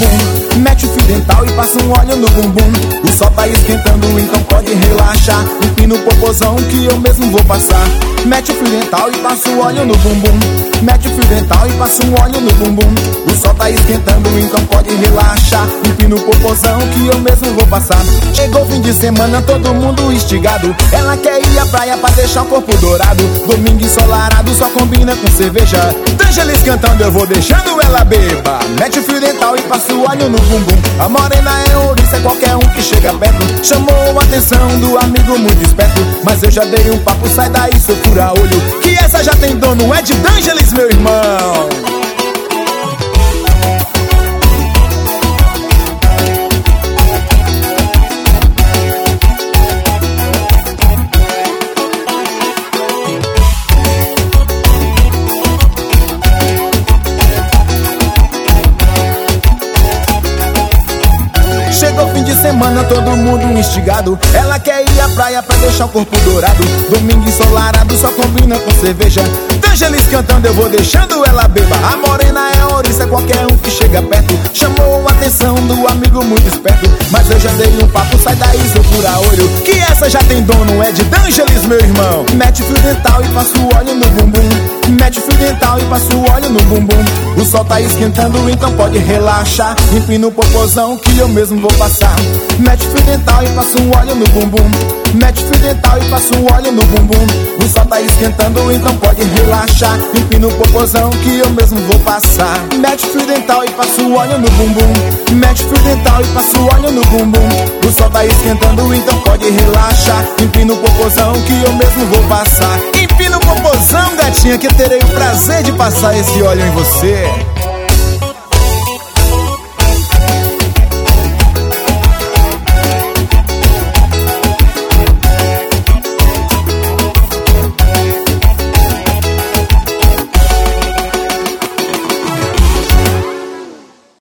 bumbum. Mete o fio dental e passa um óleo no bumbum. O sol tá esquentando, então pode relaxar. Empina o popozão que eu mesmo vou passar. Mete o fio dental e passa o óleo no bumbum. Mete o fio dental e passa um óleo no bumbum. O sol tá esquentando, então pode relaxar. Empina o popozão que eu mesmo vou passar. Chegou o fim de semana, todo mundo instigado. Ela quer ir à praia pra deixar o corpo dourado. Domingo ensolarado, só combina com cerveja. D'Angelis cantando, eu vou deixando ela beba. Mete o fio dental e passa o óleo no bumbum. A morena é ouriça, é qualquer um que chega perto. Chamou a atenção do amigo muito esperto. Mas eu já dei um papo, sai daí seu fura-olho. Que essa já tem dono, é de D'Angelis, meu irmão. Chegou fim de semana, todo mundo instigado. Ela quer ir à praia pra deixar o corpo dourado. Domingo ensolarado, só combina com cerveja. D'Angelis cantando, eu vou deixando ela beba. A morena é ouriça, é qualquer um que chega perto. Chamou a atenção do amigo muito esperto. Mas eu já dei um papo, sai daí seu fura-olho. Que essa já tem dono, é de D'Angelis, meu irmão. Mete o fio dental e passa o óleo no bumbum. Mete o fio dental e passa o óleo no bumbum. O sol tá esquentando, então pode relaxar. Empina o popozão que eu mesmo vou passar. Mete o fio dental e passa um óleo no bumbum. Mete o fio dental e passa um óleo no bumbum. O sol tá esquentando, então pode relaxar. Empina o popozão que eu mesmo vou passar. Mete o fio dental e passa o óleo no bumbum. Mete o fio dental e passa o óleo no bumbum. O sol tá esquentando, então pode relaxar. Empina o popozão que eu mesmo vou passar. Empina o popozão, gatinha, que terei o prazer de passar esse óleo em você.